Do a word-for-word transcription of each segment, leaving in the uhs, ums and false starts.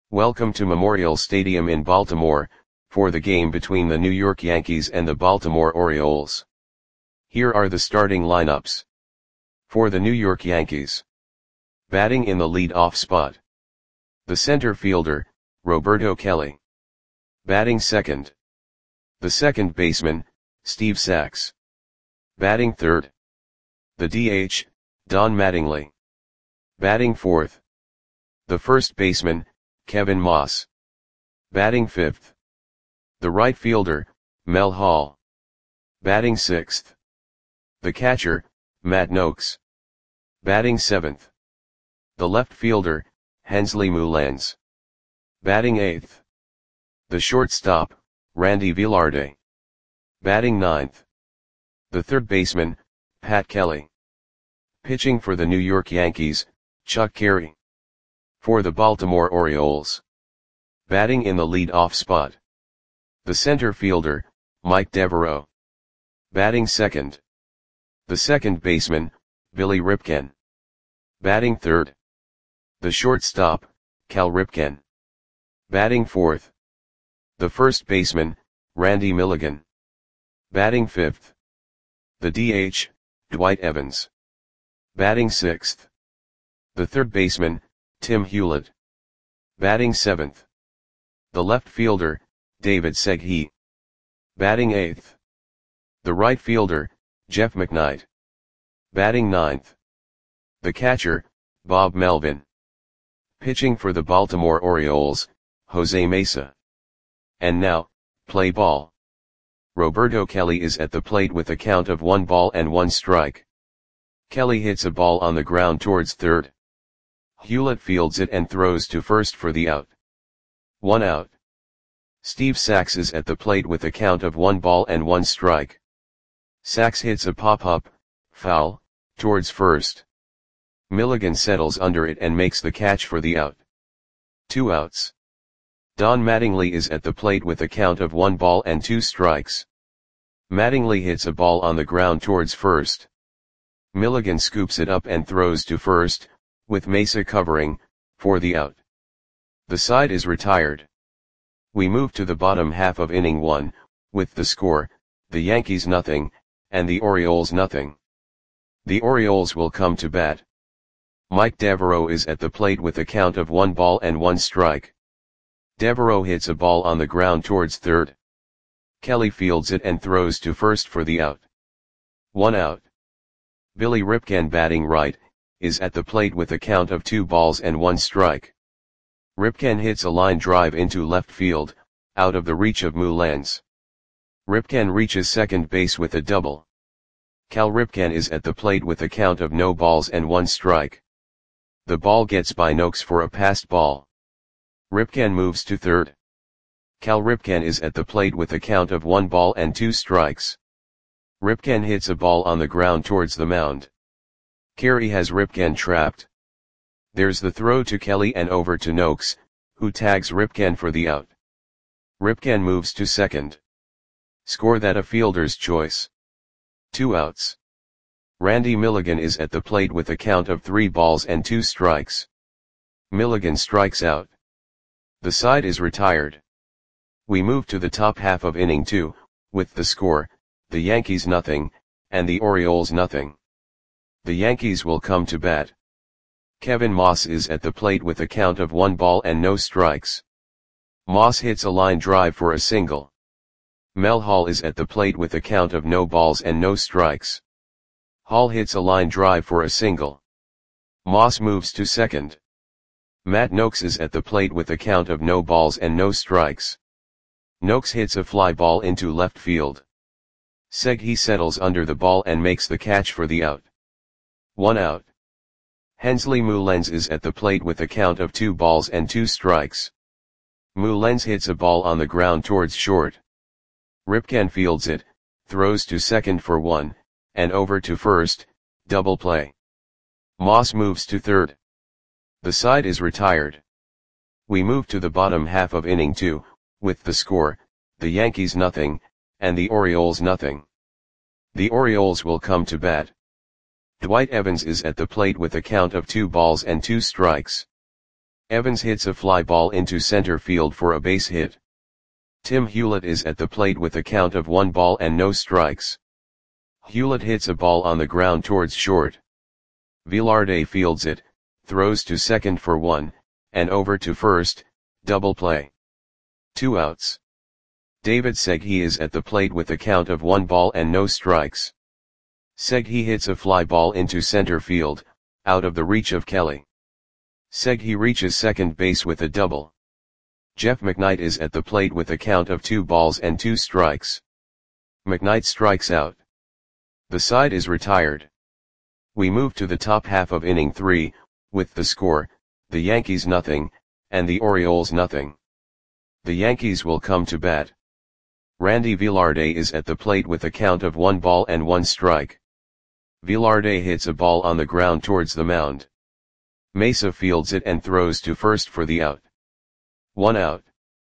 Welcome to Memorial Stadium in Baltimore, for the game between the New York Yankees and the Baltimore Orioles. Here are the starting lineups. For the New York Yankees. Batting in the lead-off spot. The center fielder, Roberto Kelly. Batting second. The second baseman, Steve Sax. Batting third. The D H, Don Mattingly. Batting fourth. The first baseman, Kevin Moss. Batting fifth. The right fielder, Mel Hall. Batting sixth. The catcher, Matt Nokes. Batting seventh. The left fielder, Hensley Meulens. Batting eighth. The shortstop, Randy Velarde. Batting ninth. The third baseman, Pat Kelly. Pitching for the New York Yankees, Chuck Carey. For the Baltimore Orioles. Batting in the lead-off spot. The center fielder, Mike Devereaux. Batting second. The second baseman, Billy Ripken. Batting third. The shortstop, Cal Ripken. Batting fourth. The first baseman, Randy Milligan. Batting fifth. The D H, Dwight Evans. Batting sixth. The third baseman, Tim Hewlett. Batting seventh. The left fielder, David Seghi. Batting eighth. The right fielder, Jeff McKnight. Batting ninth. The catcher, Bob Melvin. Pitching for the Baltimore Orioles, Jose Mesa. And now, play ball. Roberto Kelly is at the plate with a count of one ball and one strike. Kelly hits a ball on the ground towards third. Hewlett fields it and throws to first for the out. One out. Steve Sax is at the plate with a count of one ball and one strike. Sax hits a pop-up, foul, towards first. Milligan settles under it and makes the catch for the out. Two outs. Don Mattingly is at the plate with a count of one ball and two strikes. Mattingly hits a ball on the ground towards first. Milligan scoops it up and throws to first, with Mesa covering, for the out. The side is retired. We move to the bottom half of inning one, with the score, the Yankees nothing, and the Orioles nothing. The Orioles will come to bat. Mike Devereaux is at the plate with a count of one ball and one strike. Devereaux hits a ball on the ground towards third. Kelly fields it and throws to first for the out. One out. Billy Ripken, batting right, is at the plate with a count of two balls and one strike. Ripken hits a line drive into left field, out of the reach of Meulens. Ripken reaches second base with a double. Cal Ripken is at the plate with a count of no balls and one strike. The ball gets by Nokes for a passed ball. Ripken moves to third. Cal Ripken is at the plate with a count of one ball and two strikes. Ripken hits a ball on the ground towards the mound. Carey has Ripken trapped. There's the throw to Kelly and over to Nokes, who tags Ripken for the out. Ripken moves to second. Score that a fielder's choice. Two outs. Randy Milligan is at the plate with a count of three balls and two strikes. Milligan strikes out. The side is retired. We move to the top half of inning two, with the score, the Yankees nothing, and the Orioles nothing. The Yankees will come to bat. Kevin Moss is at the plate with a count of one ball and no strikes. Moss hits a line drive for a single. Mel Hall is at the plate with a count of no balls and no strikes. Hall hits a line drive for a single. Moss moves to second. Matt Nokes is at the plate with a count of no balls and no strikes. Nokes hits a fly ball into left field. Seghi settles under the ball and makes the catch for the out. One out. Hensley Meulens is at the plate with a count of two balls and two strikes. Meulens hits a ball on the ground towards short. Ripken fields it, throws to second for one, and over to first, double play. Moss moves to third. The side is retired. We move to the bottom half of inning two, with the score, the Yankees nothing, and the Orioles nothing. The Orioles will come to bat. Dwight Evans is at the plate with a count of two balls and two strikes. Evans hits a fly ball into center field for a base hit. Tim Hewlett is at the plate with a count of one ball and no strikes. Hewlett hits a ball on the ground towards short. Velarde fields it, throws to second for one, and over to first, double play. Two outs. David Segui is at the plate with a count of one ball and no strikes. Segui hits a fly ball into center field, out of the reach of Kelly. Segui reaches second base with a double. Jeff McKnight is at the plate with a count of two balls and two strikes. McKnight strikes out. The side is retired. We move to the top half of inning three, with the score, the Yankees nothing, and the Orioles nothing. The Yankees will come to bat. Randy Velarde is at the plate with a count of one ball and one strike. Velarde hits a ball on the ground towards the mound. Mesa fields it and throws to first for the out. One out.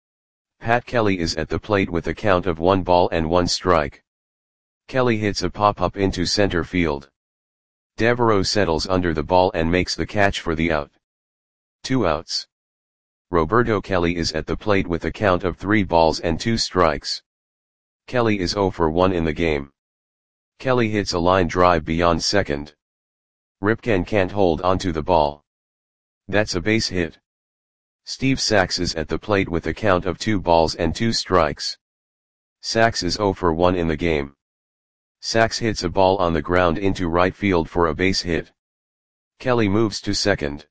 Pat Kelly is at the plate with a count of one ball and one strike. Kelly hits a pop-up into center field. Devereaux settles under the ball and makes the catch for the out. Two outs. Roberto Kelly is at the plate with a count of three balls and two strikes. Kelly is oh for one in the game. Kelly hits a line drive beyond second. Ripken can't hold onto the ball. That's a base hit. Steve Sax is at the plate with a count of two balls and two strikes. Sax is oh for one in the game. Sax hits a ball on the ground into right field for a base hit. Kelly moves to second.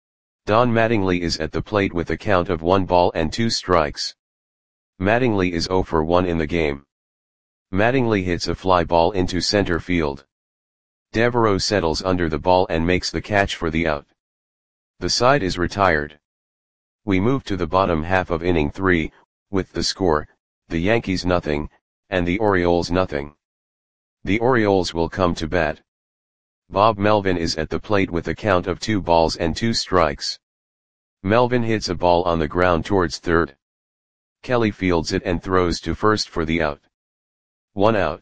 Don Mattingly is at the plate with a count of one ball and two strikes. Mattingly is oh for one in the game. Mattingly hits a fly ball into center field. Devereaux settles under the ball and makes the catch for the out. The side is retired. We move to the bottom half of inning three, with the score, the Yankees nothing, and the Orioles nothing. The Orioles will come to bat. Bob Melvin is at the plate with a count of two balls and two strikes. Melvin hits a ball on the ground towards third. Kelly fields it and throws to first for the out. One out.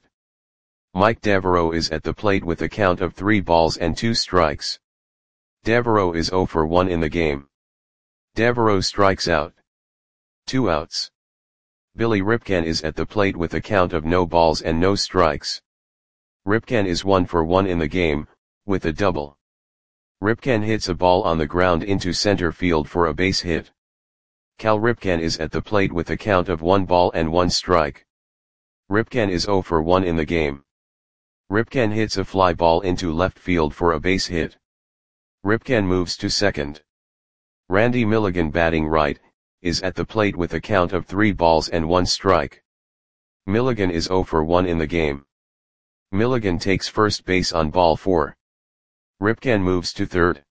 Mike Devereaux is at the plate with a count of three balls and two strikes. Devereaux is oh for one in the game. Devereaux strikes out. Two outs. Billy Ripken is at the plate with a count of no balls and no strikes. Ripken is one for one in the game, with a double. Ripken hits a ball on the ground into center field for a base hit. Cal Ripken is at the plate with a count of one ball and one strike. Ripken is oh for one in the game. Ripken hits a fly ball into left field for a base hit. Ripken moves to second. Randy Milligan, batting right, is at the plate with a count of three balls and one strike. Milligan is oh for one in the game. Milligan takes first base on ball four. Ripken moves to third.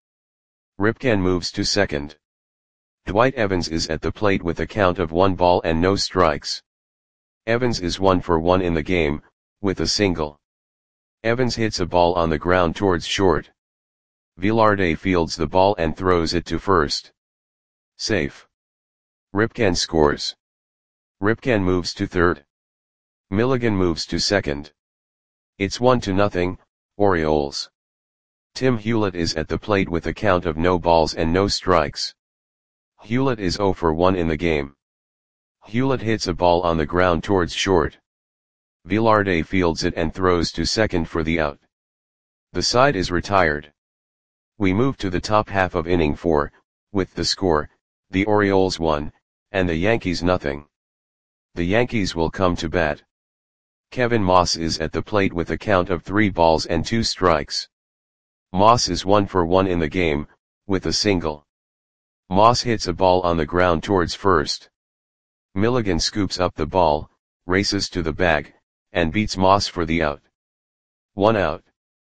Ripken moves to second. Dwight Evans is at the plate with a count of one ball and no strikes. Evans is one for one in the game, with a single. Evans hits a ball on the ground towards short. Velarde fields the ball and throws it to first. Safe. Ripken scores. Ripken moves to third. Milligan moves to second. It's one to nothing, Orioles. Tim Hewlett is at the plate with a count of no balls and no strikes. Hewlett is oh for one in the game. Hewlett hits a ball on the ground towards short. Velarde fields it and throws to second for the out. The side is retired. We move to the top half of inning four, with the score, the Orioles one, and the Yankees nothing. The Yankees will come to bat. Kevin Moss is at the plate with a count of three balls and two strikes. Moss is one for one in the game, with a single. Moss hits a ball on the ground towards first. Milligan scoops up the ball, races to the bag, and beats Moss for the out. One out.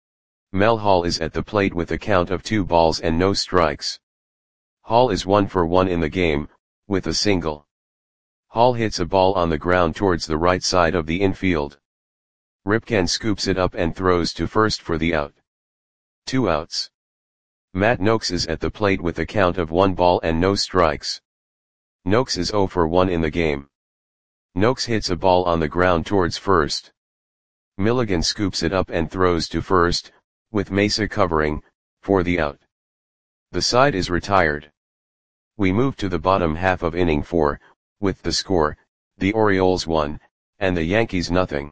Mel Hall is at the plate with a count of two balls and no strikes. Hall is one for one in the game, with a single. Hall hits a ball on the ground towards the right side of the infield. Ripken scoops it up and throws to first for the out. Two outs. Matt Noakes is at the plate with a count of one ball and no strikes. Noakes is oh for one in the game. Noakes hits a ball on the ground towards first. Milligan scoops it up and throws to first, with Mesa covering, for the out. The side is retired. We move to the bottom half of inning four, with the score, the Orioles one, and the Yankees nothing.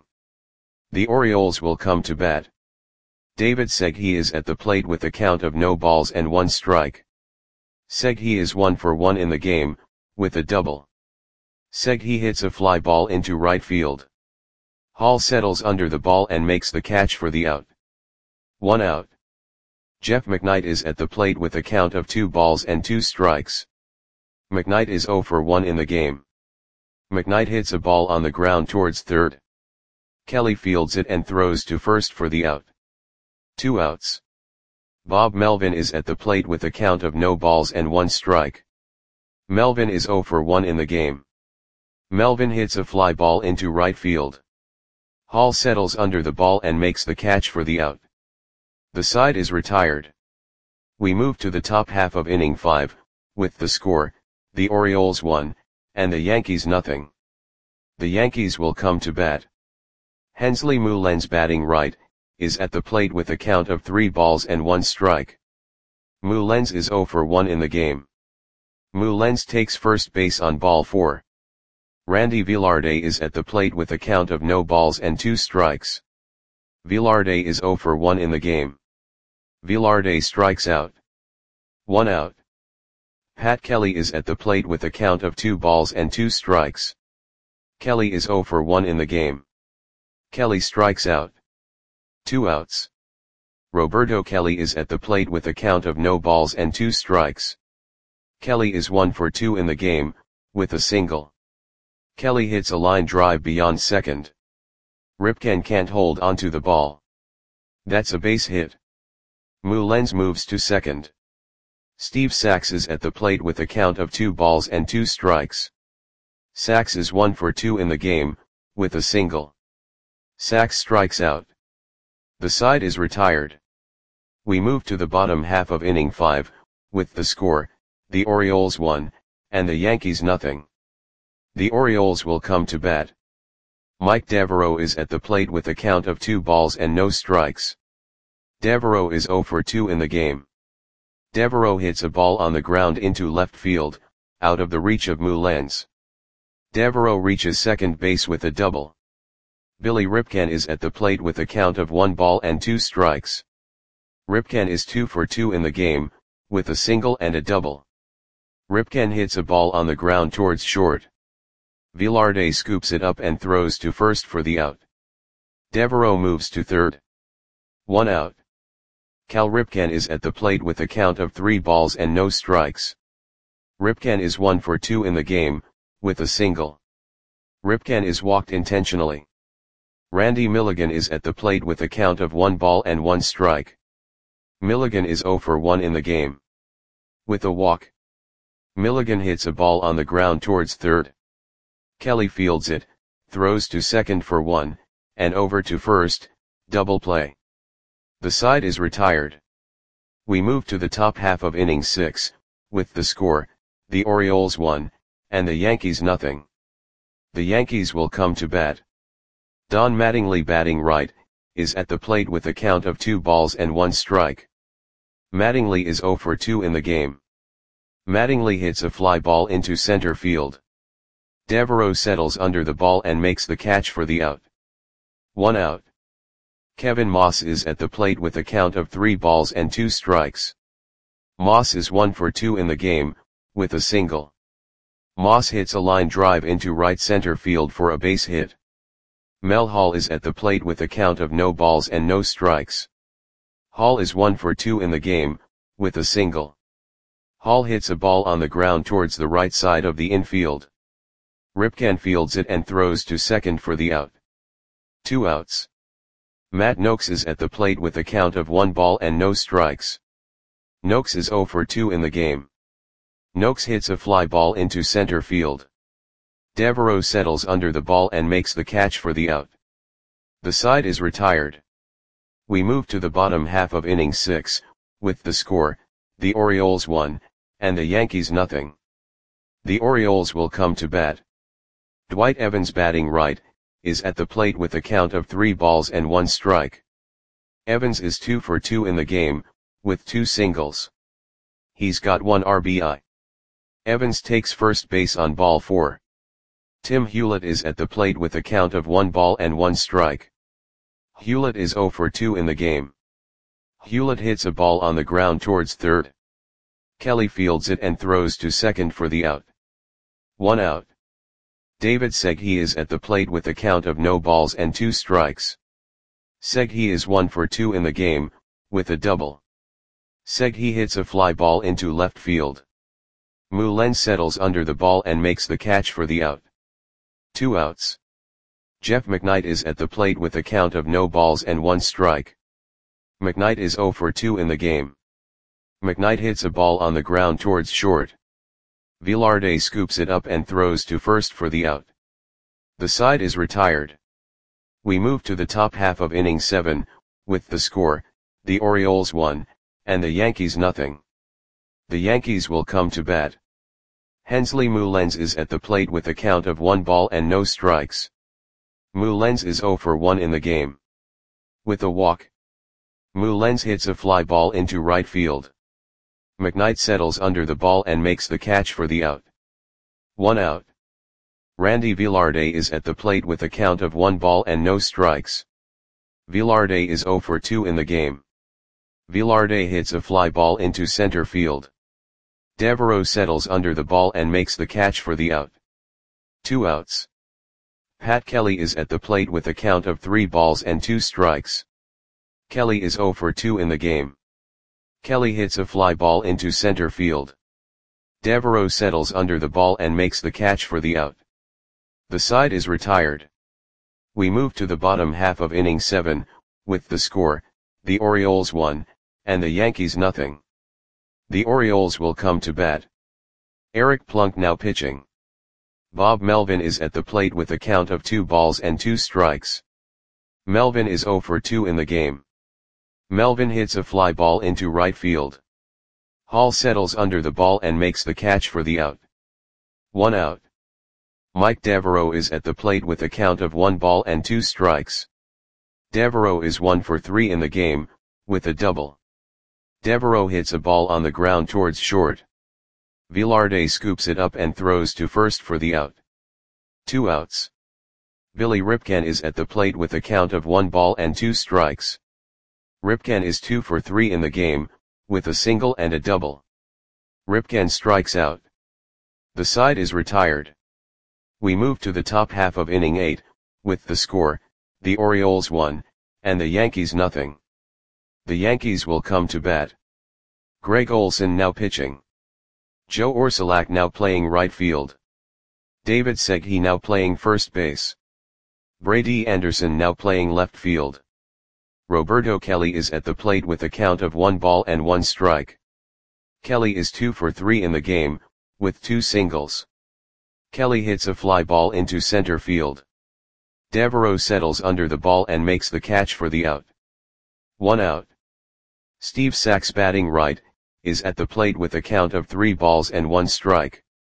The Orioles will come to bat. David Segui is at the plate with a count of no balls and one strike. Segui is one for one in the game, with a double. Segui hits a fly ball into right field. Hall settles under the ball and makes the catch for the out. One out. Jeff McKnight is at the plate with a count of two balls and two strikes. McKnight is zero for one in the game. McKnight hits a ball on the ground towards third. Kelly fields it and throws to first for the out. Two outs. Bob Melvin is at the plate with a count of no balls and one strike. Melvin is zero for one in the game. Melvin hits a fly ball into right field. Hall settles under the ball and makes the catch for the out. The side is retired. We move to the top half of inning five, with the score, the Orioles one, and the Yankees nothing. The Yankees will come to bat. Hensley Mullens, batting right, is at the plate with a count of three balls and one strike. Mullens is zero for one in the game. Mullens takes first base on ball four. Randy Velarde is at the plate with a count of no balls and two strikes. Velarde is zero for one in the game. Velarde strikes out. One out. Pat Kelly is at the plate with a count of two balls and two strikes. Kelly is zero for one in the game. Kelly strikes out. Two outs. Roberto Kelly is at the plate with a count of no balls and two strikes. Kelly is one for two in the game, with a single. Kelly hits a line drive beyond second. Ripken can't hold onto the ball. That's a base hit. Mullens moves to second. Steve Sax is at the plate with a count of two balls and two strikes. Sax is one for two in the game, with a single. Sax strikes out. The side is retired. We move to the bottom half of inning five, with the score, the Orioles one, and the Yankees nothing. The Orioles will come to bat. Mike Devereaux is at the plate with a count of two balls and no strikes. Devereaux is zero for two in the game. Devereaux hits a ball on the ground into left field, out of the reach of Mullens. Devereaux reaches second base with a double. Billy Ripken is at the plate with a count of one ball and two strikes. Ripken is two for two in the game, with a single and a double. Ripken hits a ball on the ground towards short. Velarde scoops it up and throws to first for the out. Devereaux moves to third. One out. Cal Ripken is at the plate with a count of three balls and no strikes. Ripken is one for two in the game, with a single. Ripken is walked intentionally. Randy Milligan is at the plate with a count of one ball and one strike. Milligan is zero for one in the game. With a walk. Milligan hits a ball on the ground towards third. Kelly fields it, throws to second for one, and over to first, double play. The side is retired. We move to the top half of inning six, with the score, the Orioles one, and the Yankees nothing. The Yankees will come to bat. Don Mattingly, batting right, is at the plate with a count of two balls and one strike. Mattingly is zero for two in the game. Mattingly hits a fly ball into center field. Devereaux settles under the ball and makes the catch for the out. One out. Kevin Moss is at the plate with a count of three balls and two strikes. Moss is one for two in the game, with a single. Moss hits a line drive into right center field for a base hit. Mel Hall is at the plate with a count of no balls and no strikes. Hall is one for two in the game, with a single. Hall hits a ball on the ground towards the right side of the infield. Ripken fields it and throws to second for the out. Two outs. Matt Noakes is at the plate with a count of one ball and no strikes. Noakes is zero for two in the game. Noakes hits a fly ball into center field. Devereaux settles under the ball and makes the catch for the out. The side is retired. We move to the bottom half of inning six, with the score, the Orioles one, and the Yankees nothing. The Orioles will come to bat. Dwight Evans, batting right, is at the plate with a count of three balls and one strike. Evans is two for two in the game, with two singles. He's got one R B I. Evans takes first base on ball four. Tim Hewlett is at the plate with a count of one ball and one strike. Hewlett is zero for two in the game. Hewlett hits a ball on the ground towards third. Kelly fields it and throws to second for the out. One out. David Seghi is at the plate with a count of no balls and two strikes. Seghi is one for two in the game, with a double. Seghi hits a fly ball into left field. Mullen settles under the ball and makes the catch for the out. Two outs. Jeff McKnight is at the plate with a count of no balls and one strike. McKnight is zero for two in the game. McKnight hits a ball on the ground towards short. Velarde scoops it up and throws to first for the out. The side is retired. We move to the top half of inning seven, with the score, the Orioles one, and the Yankees nothing. The Yankees will come to bat. Hensley Mullens is at the plate with a count of one ball and no strikes. Mullens is zero for one in the game. With a walk. Mullens hits a fly ball into right field. McKnight settles under the ball and makes the catch for the out. One out. Randy Velarde is at the plate with a count of one ball and no strikes. Velarde is zero for two in the game. Velarde hits a fly ball into center field. Devereaux settles under the ball and makes the catch for the out. Two outs. Pat Kelly is at the plate with a count of three balls and two strikes. Kelly is zero for two in the game. Kelly hits a fly ball into center field. Devereaux settles under the ball and makes the catch for the out. The side is retired. We move to the bottom half of inning seven, with the score, the Orioles one, and the Yankees nothing. The Orioles will come to bat. Eric Plunk now pitching. Bob Melvin is at the plate with a count of two balls and two strikes. Melvin is zero for two in the game. Melvin hits a fly ball into right field. Hall settles under the ball and makes the catch for the out. One out. Mike Devereaux is at the plate with a count of one ball and two strikes. Devereaux is one for three in the game, with a double. Devereaux hits a ball on the ground towards short. Velarde scoops it up and throws to first for the out. Two outs. Billy Ripken is at the plate with a count of one ball and two strikes. Ripken is two for three in the game, with a single and a double. Ripken strikes out. The side is retired. We move to the top half of inning eight, with the score, the Orioles one, and the Yankees nothing. The Yankees will come to bat. Greg Olson now pitching. Joe Orsulak now playing right field. David Seghi now playing first base. Brady Anderson now playing left field. Roberto Kelly is at the plate with a count of one ball and one strike. Kelly is two for three in the game, with two singles. Kelly hits a fly ball into center field. Devereaux settles under the ball and makes the catch for the out. One out. Steve Sax batting right, is at the plate with a count of three balls and one strike.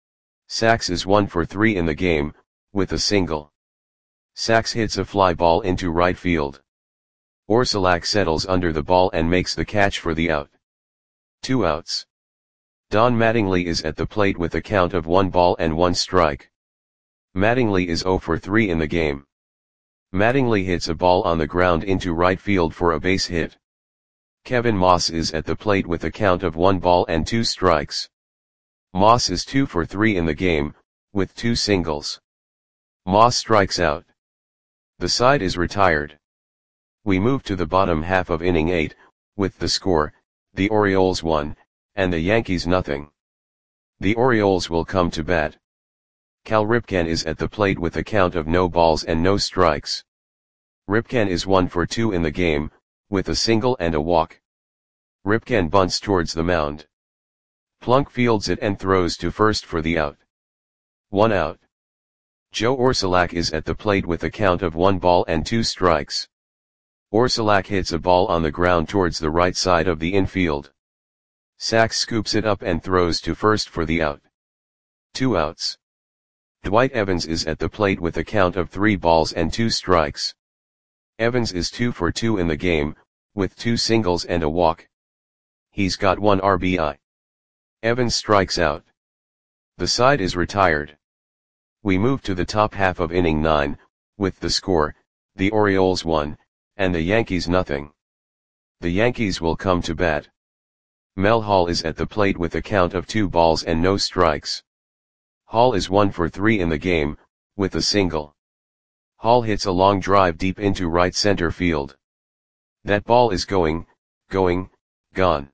Sax is one for three in the game, with a single. Sax hits a fly ball into right field. Orsulak settles under the ball and makes the catch for the out. Two outs. Don Mattingly is at the plate with a count of one ball and one strike. Mattingly is zero for three in the game. Mattingly hits a ball on the ground into right field for a base hit. Kevin Moss is at the plate with a count of one ball and two strikes. Moss is two for three in the game, with two singles. Moss strikes out. The side is retired. We move to the bottom half of inning eight, with the score, the Orioles one, and the Yankees nothing. The Orioles will come to bat. Cal Ripken is at the plate with a count of no balls and no strikes. Ripken is one for two in the game, with a single and a walk. Ripken bunts towards the mound. Plunk fields it and throws to first for the out. One out. Joe Orsulak is at the plate with a count of one ball and two strikes. Orsulak hits a ball on the ground towards the right side of the infield. Sax scoops it up and throws to first for the out. Two outs. Dwight Evans is at the plate with a count of three balls and two strikes. Evans is two for two in the game, with two singles and a walk. He's got one R B I. Evans strikes out. The side is retired. We move to the top half of inning nine, with the score, the Orioles one, and the Yankees nothing. The Yankees will come to bat. Mel Hall is at the plate with a count of two balls and no strikes. Hall is one for three in the game, with a single. Hall hits a long drive deep into right center field. That ball is going, going, gone.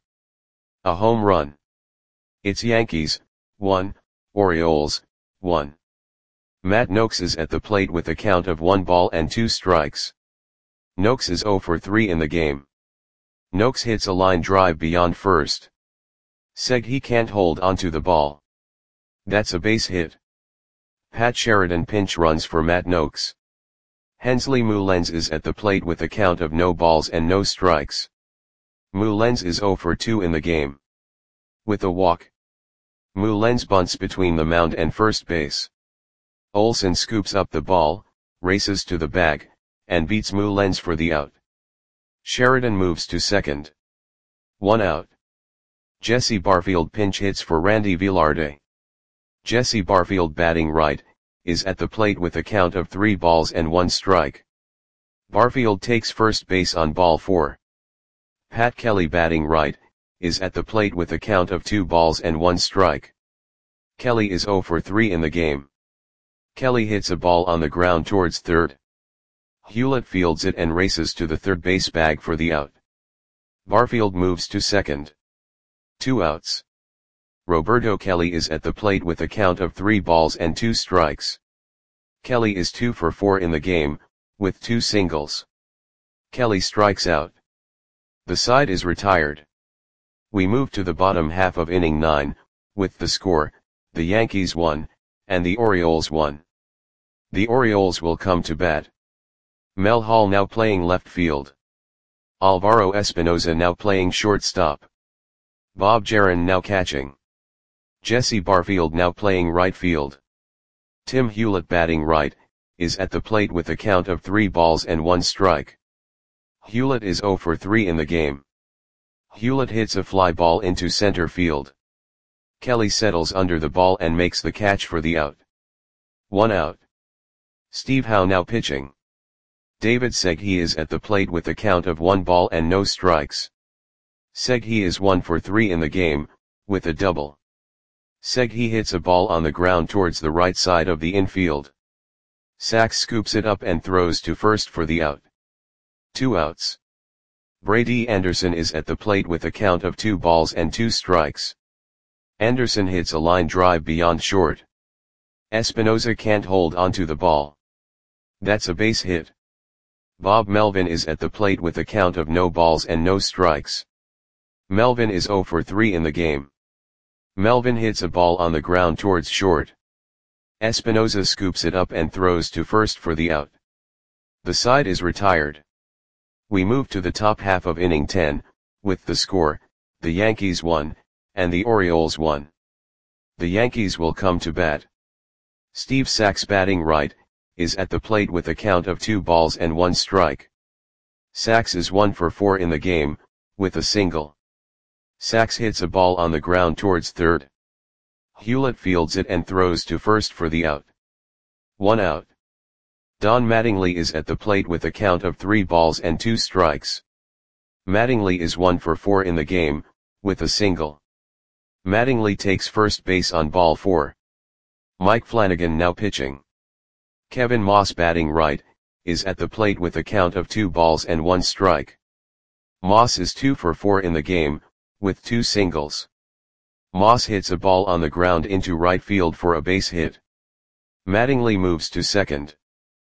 A home run. It's Yankees, one, Orioles, one. Matt Nokes is at the plate with a count of one ball and two strikes. Nokes is zero for three in the game. Nokes hits a line drive beyond first. Said he can't hold onto the ball. That's a base hit. Pat Sheridan pinch runs for Matt Nokes. Hensley Mullens is at the plate with a count of no balls and no strikes. Mullens is zero for two in the game. With a walk. Mullens bunts between the mound and first base. Olsen scoops up the ball, races to the bag, and beats Mullens for the out. Sheridan moves to second. One out. Jesse Barfield pinch hits for Randy Velarde. Jesse Barfield, batting right, is at the plate with a count of three balls and one strike. Barfield takes first base on ball four. Pat Kelly, batting right, is at the plate with a count of two balls and one strike. Kelly is zero for three in the game. Kelly hits a ball on the ground towards third. Hewlett fields it and races to the third base bag for the out. Barfield moves to second. Two outs. Roberto Kelly is at the plate with a count of three balls and two strikes. Kelly is two for four in the game, with two singles. Kelly strikes out. The side is retired. We move to the bottom half of inning nine, with the score, the Yankees one, and the Orioles one. The Orioles will come to bat. Mel Hall now playing left field. Alvaro Espinoza now playing shortstop. Bob Jaron now catching. Jesse Barfield now playing right field. Tim Hewlett, batting right, is at the plate with a count of three balls and one strike. Hewlett is zero for three in the game. Hewlett hits a fly ball into center field. Kelly settles under the ball and makes the catch for the out. One out. Steve Howe now pitching. David Segui is at the plate with a count of one ball and no strikes. Segui is one for three in the game, with a double. Segui hits a ball on the ground towards the right side of the infield. Sachs scoops it up and throws to first for the out. Two outs. Brady Anderson is at the plate with a count of two balls and two strikes. Anderson hits a line drive beyond short. Espinoza can't hold onto the ball. That's a base hit. Bob Melvin is at the plate with a count of no balls and no strikes. Melvin is zero for three in the game. Melvin hits a ball on the ground towards short. Espinoza scoops it up and throws to first for the out. The side is retired. We move to the top half of inning ten, with the score, the Yankees one, and the Orioles one. The Yankees will come to bat. Steve Sachs, batting right, is at the plate with a count of two balls and one strike. Sachs is one for four in the game, with a single. Sachs hits a ball on the ground towards third. Hewlett fields it and throws to first for the out. One out. Don Mattingly is at the plate with a count of three balls and two strikes. Mattingly is one for four in the game, with a single. Mattingly takes first base on ball four. Mike Flanagan now pitching. Kevin Moss, batting right, is at the plate with a count of two balls and one strike. Moss is two for four in the game, with two singles. Moss hits a ball on the ground into right field for a base hit. Mattingly moves to second.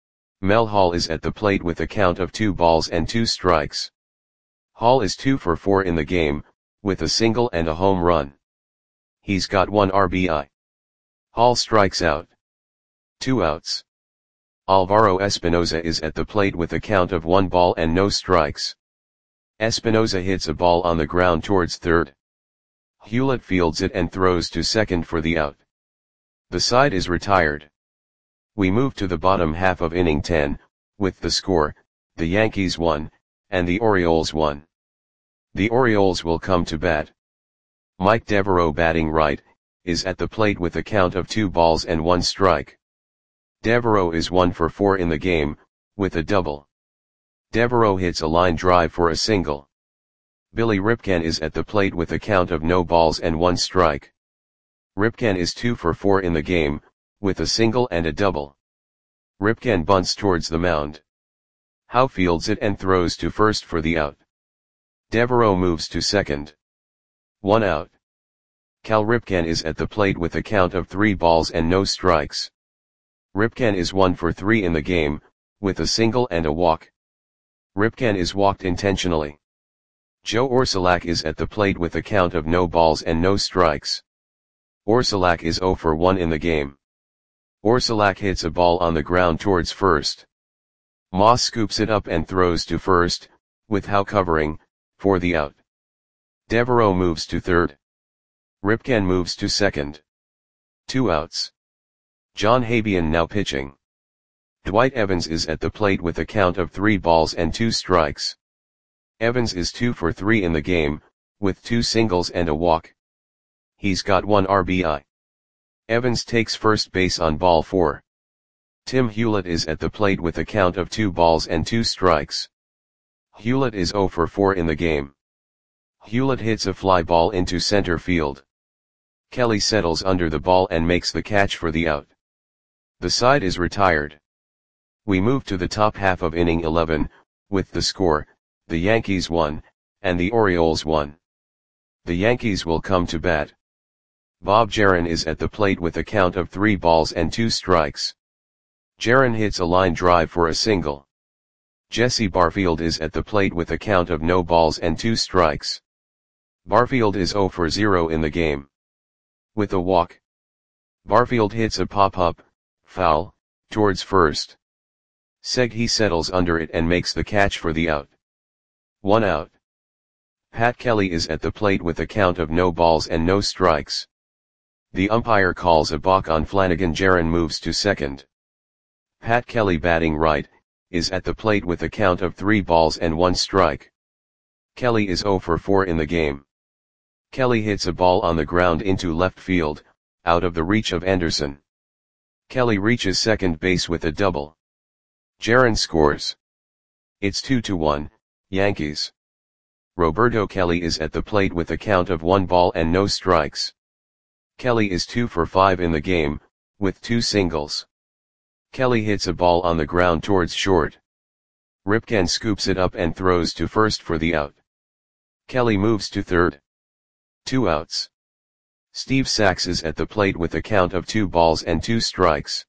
Mel Hall is at the plate with a count of two balls and two strikes. Hall is two for four in the game, with a single and a home run. He's got one R B I. Hall strikes out. Two outs. Alvaro Espinoza is at the plate with a count of one ball and no strikes. Espinoza hits a ball on the ground towards third. Hewlett fields it and throws to second for the out. The side is retired. We move to the bottom half of inning ten, with the score, the Yankees one, and the Orioles one. The Orioles will come to bat. Mike Devereaux, batting right, is at the plate with a count of two balls and one strike. Devereaux is one for four in the game, with a double. Devereaux hits a line drive for a single. Billy Ripken is at the plate with a count of no balls and one strike. Ripken is two for four in the game, with a single and a double. Ripken bunts towards the mound. Howe fields it and throws to first for the out. Devereaux moves to second. One out. Cal Ripken is at the plate with a count of three balls and no strikes. Ripken is one for three in the game, with a single and a walk. Ripken is walked intentionally. Joe Orsulak is at the plate with a count of no balls and no strikes. Orsulak is zero for one in the game. Orsulak hits a ball on the ground towards first. Moss scoops it up and throws to first, with Howe covering, for the out. Devereaux moves to third. Ripken moves to second. Two outs. John Habian now pitching. Dwight Evans is at the plate with a count of three balls and two strikes. Evans is two for three in the game, with two singles and a walk. He's got one R B I. Evans takes first base on ball four. Tim Hewlett is at the plate with a count of two balls and two strikes. Hewlett is zero for four in the game. Hewlett hits a fly ball into center field. Kelly settles under the ball and makes the catch for the out. The side is retired. We move to the top half of inning eleven, with the score, the Yankees won, and the Orioles won. The Yankees will come to bat. Bob Jaron is at the plate with a count of three balls and two strikes. Jaron hits a line drive for a single. Jesse Barfield is at the plate with a count of no balls and two strikes. Barfield is zero for zero in the game. With a walk. Barfield hits a pop-up, foul, towards first. Seghi settles under it and makes the catch for the out. One out. Pat Kelly is at the plate with a count of no balls and no strikes. The umpire calls a balk on Flanagan. Jaron moves to second. Pat Kelly, batting right, is at the plate with a count of three balls and one strike. Kelly is zero for four in the game. Kelly hits a ball on the ground into left field, out of the reach of Anderson. Kelly reaches second base with a double. Jaron scores. It's two to one, Yankees. Roberto Kelly is at the plate with a count of one ball and no strikes. Kelly is two for five in the game, with two singles. Kelly hits a ball on the ground towards short. Ripken scoops it up and throws to first for the out. Kelly moves to third. Two outs. Steve Sax is at the plate with a count of two balls and two strikes.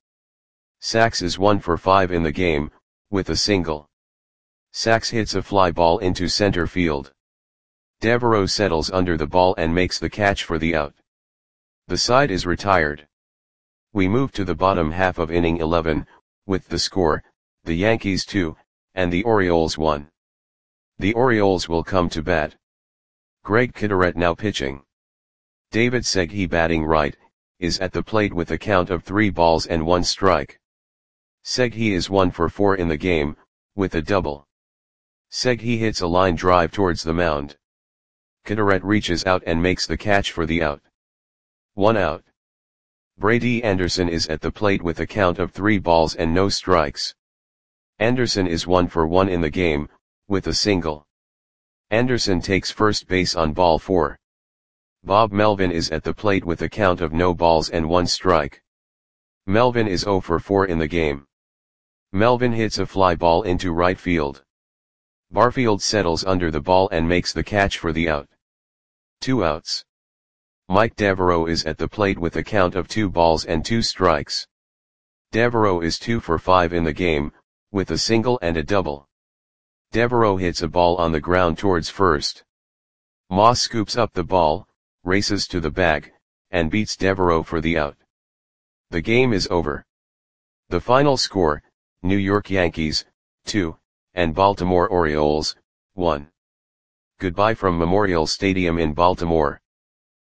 Sax is one for five in the game, with a single. Sax hits a fly ball into center field. Devereaux settles under the ball and makes the catch for the out. The side is retired. We move to the bottom half of inning eleven, with the score, the Yankees two, and the Orioles one. The Orioles will come to bat. Greg Kitteret now pitching. David Seghi, batting right, is at the plate with a count of three balls and one strike. Seghi is one for four in the game, with a double. Seghi hits a line drive towards the mound. Kitteret reaches out and makes the catch for the out. One out. Brady Anderson is at the plate with a count of three balls and no strikes. Anderson is one for one in the game, with a single. Anderson takes first base on ball four. Bob Melvin is at the plate with a count of no balls and one strike. Melvin is zero for four in the game. Melvin hits a fly ball into right field. Barfield settles under the ball and makes the catch for the out. Two outs. Mike Devereaux is at the plate with a count of two balls and two strikes. Devereaux is two for five in the game, with a single and a double. Devereaux hits a ball on the ground towards first. Moss scoops up the ball, races to the bag, and beats Devereaux for the out. The game is over. The final score, New York Yankees, two, and Baltimore Orioles, one. Goodbye from Memorial Stadium in Baltimore.